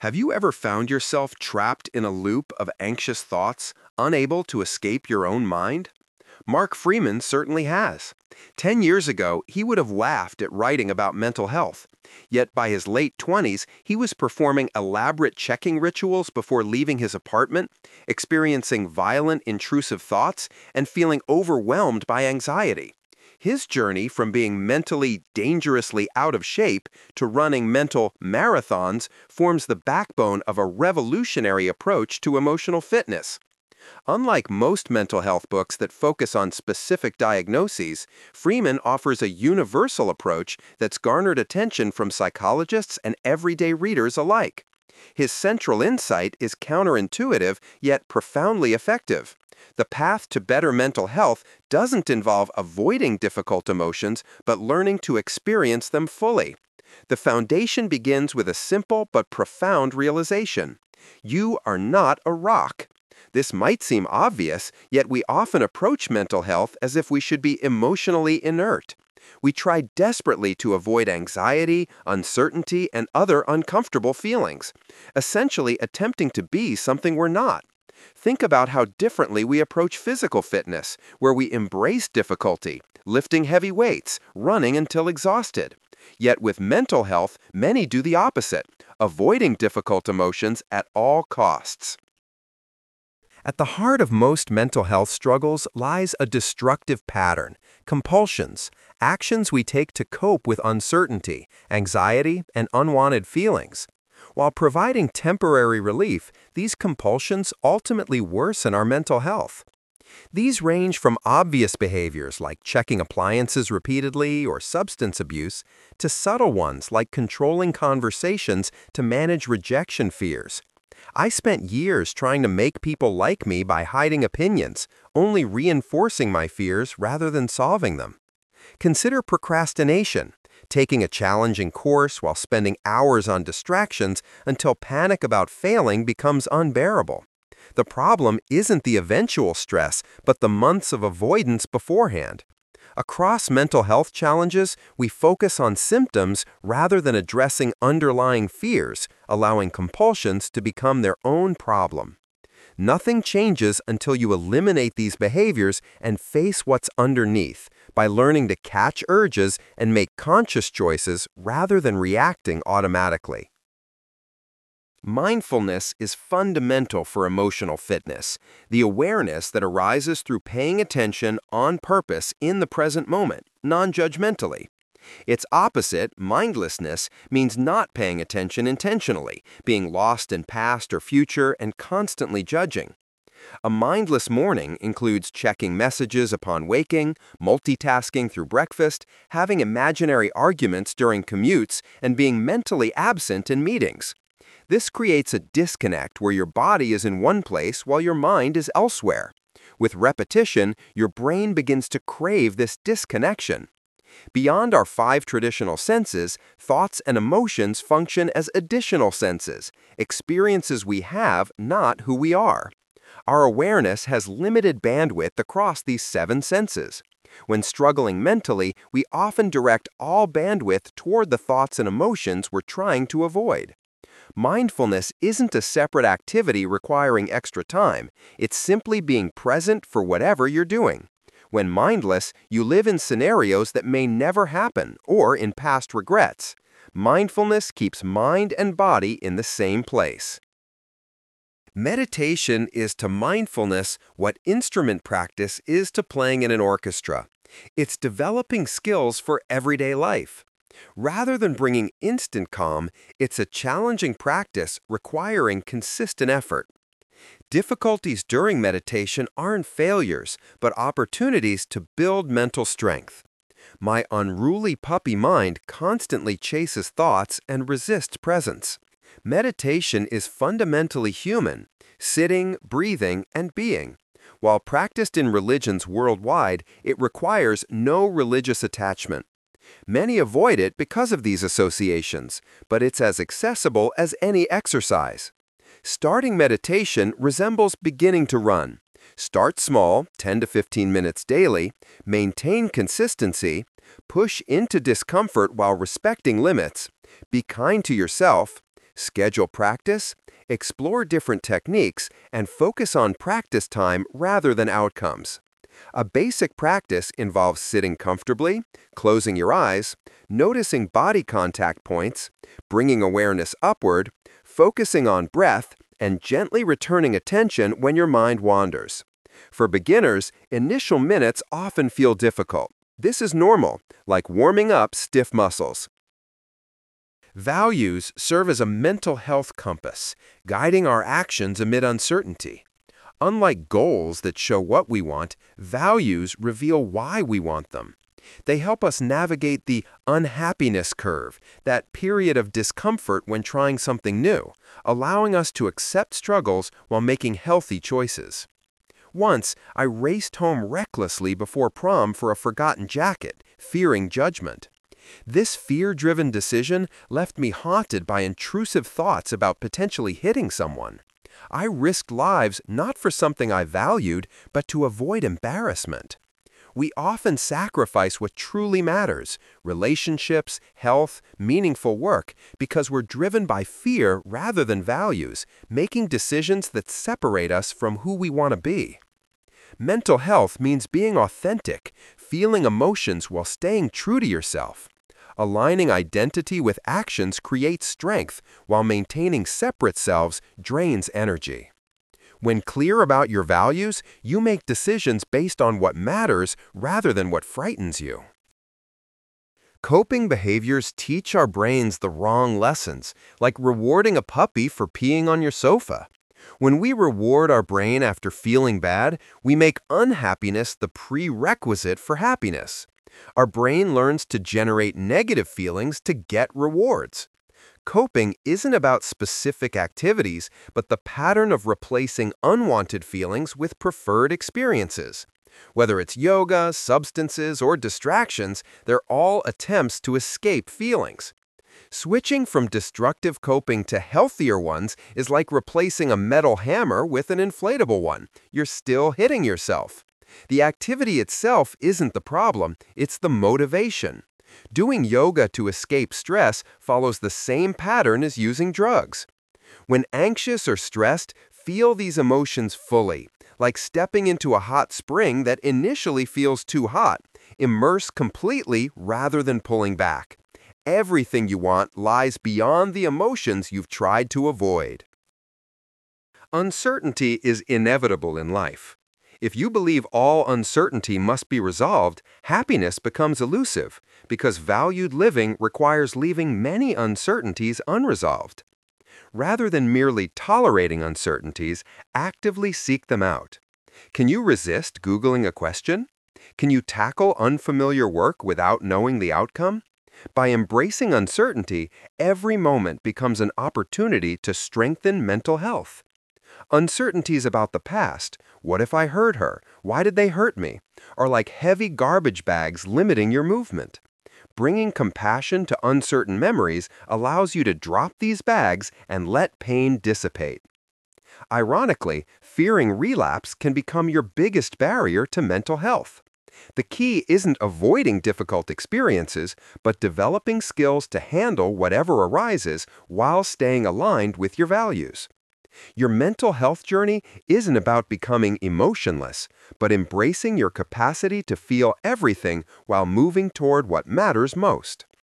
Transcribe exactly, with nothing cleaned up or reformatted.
Have you ever found yourself trapped in a loop of anxious thoughts, unable to escape your own mind? Mark Freeman certainly has. Ten years ago, he would have laughed at writing about mental health. Yet by his late twenties, he was performing elaborate checking rituals before leaving his apartment, experiencing violent, intrusive thoughts, and feeling overwhelmed by anxiety. His journey from being mentally dangerously out of shape to running mental marathons forms the backbone of a revolutionary approach to emotional fitness. Unlike most mental health books that focus on specific diagnoses, Freeman offers a universal approach that's garnered attention from psychologists and everyday readers alike. His central insight is counterintuitive yet profoundly effective. The path to better mental health doesn't involve avoiding difficult emotions, but learning to experience them fully. The foundation begins with a simple but profound realization. You are not a rock. This might seem obvious, yet we often approach mental health as if we should be emotionally inert. We try desperately to avoid anxiety, uncertainty, and other uncomfortable feelings, essentially attempting to be something we're not. Think about how differently we approach physical fitness, where we embrace difficulty, lifting heavy weights, running until exhausted. Yet with mental health, many do the opposite, avoiding difficult emotions at all costs. At the heart of most mental health struggles lies a destructive pattern, compulsions, actions we take to cope with uncertainty, anxiety, and unwanted feelings. While providing temporary relief, these compulsions ultimately worsen our mental health. These range from obvious behaviors like checking appliances repeatedly or substance abuse to subtle ones like controlling conversations to manage rejection fears. I spent years trying to make people like me by hiding opinions, only reinforcing my fears rather than solving them. Consider procrastination, taking a challenging course while spending hours on distractions until panic about failing becomes unbearable. The problem isn't the eventual stress, but the months of avoidance beforehand. Across mental health challenges, we focus on symptoms rather than addressing underlying fears, allowing compulsions to become their own problem. Nothing changes until you eliminate these behaviors and face what's underneath by learning to catch urges and make conscious choices rather than reacting automatically. Mindfulness is fundamental for emotional fitness, the awareness that arises through paying attention on purpose in the present moment, non-judgmentally. Its opposite, mindlessness, means not paying attention intentionally, being lost in past or future, and constantly judging. A mindless morning includes checking messages upon waking, multitasking through breakfast, having imaginary arguments during commutes, and being mentally absent in meetings. This creates a disconnect where your body is in one place while your mind is elsewhere. With repetition, your brain begins to crave this disconnection. Beyond our five traditional senses, thoughts and emotions function as additional senses, experiences we have, not who we are. Our awareness has limited bandwidth across these seven senses. When struggling mentally, we often direct all bandwidth toward the thoughts and emotions we're trying to avoid. Mindfulness isn't a separate activity requiring extra time. It's simply being present for whatever you're doing. When mindless, you live in scenarios that may never happen or in past regrets. Mindfulness keeps mind and body in the same place. Meditation is to mindfulness what instrument practice is to playing in an orchestra. It's developing skills for everyday life. Rather than bringing instant calm, it's a challenging practice requiring consistent effort. Difficulties during meditation aren't failures, but opportunities to build mental strength. My unruly puppy mind constantly chases thoughts and resists presence. Meditation is fundamentally human, sitting, breathing, and being. While practiced in religions worldwide, it requires no religious attachment. Many avoid it because of these associations, but it's as accessible as any exercise. Starting meditation resembles beginning to run. Start small, ten to fifteen minutes daily, maintain consistency, push into discomfort while respecting limits, be kind to yourself, Schedule practice, explore different techniques, and focus on practice time rather than outcomes. A basic practice involves sitting comfortably, closing your eyes, noticing body contact points, bringing awareness upward, focusing on breath, and gently returning attention when your mind wanders. For beginners, initial minutes often feel difficult. This is normal, like warming up stiff muscles. Values serve as a mental health compass, guiding our actions amid uncertainty. Unlike goals that show what we want, values reveal why we want them. They help us navigate the unhappiness curve, that period of discomfort when trying something new, allowing us to accept struggles while making healthy choices. Once, I raced home recklessly before prom for a forgotten jacket, fearing judgment. This fear-driven decision left me haunted by intrusive thoughts about potentially hitting someone. I risked lives not for something I valued, but to avoid embarrassment. We often sacrifice what truly matters, relationships, health, meaningful work, because we're driven by fear rather than values, making decisions that separate us from who we want to be. Mental health means being authentic, feeling emotions while staying true to yourself. Aligning identity with actions creates strength, while maintaining separate selves drains energy. When clear about your values, you make decisions based on what matters rather than what frightens you. Coping behaviors teach our brains the wrong lessons, like rewarding a puppy for peeing on your sofa. When we reward our brain after feeling bad, we make unhappiness the prerequisite for happiness. Our brain learns to generate negative feelings to get rewards. Coping isn't about specific activities, but the pattern of replacing unwanted feelings with preferred experiences. Whether it's yoga, substances, or distractions, they're all attempts to escape feelings. Switching from destructive coping to healthier ones is like replacing a metal hammer with an inflatable one. You're still hitting yourself. The activity itself isn't the problem, it's the motivation. Doing yoga to escape stress follows the same pattern as using drugs. When anxious or stressed, feel these emotions fully, like stepping into a hot spring that initially feels too hot. Immerse completely rather than pulling back. Everything you want lies beyond the emotions you've tried to avoid. Uncertainty is inevitable in life. If you believe all uncertainty must be resolved, happiness becomes elusive, because valued living requires leaving many uncertainties unresolved. Rather than merely tolerating uncertainties, actively seek them out. Can you resist Googling a question? Can you tackle unfamiliar work without knowing the outcome? By embracing uncertainty, every moment becomes an opportunity to strengthen mental health. Uncertainties about the past, what if I hurt her, why did they hurt me, are like heavy garbage bags limiting your movement. Bringing compassion to uncertain memories allows you to drop these bags and let pain dissipate. Ironically, fearing relapse can become your biggest barrier to mental health. The key isn't avoiding difficult experiences, but developing skills to handle whatever arises while staying aligned with your values. Your mental health journey isn't about becoming emotionless, but embracing your capacity to feel everything while moving toward what matters most.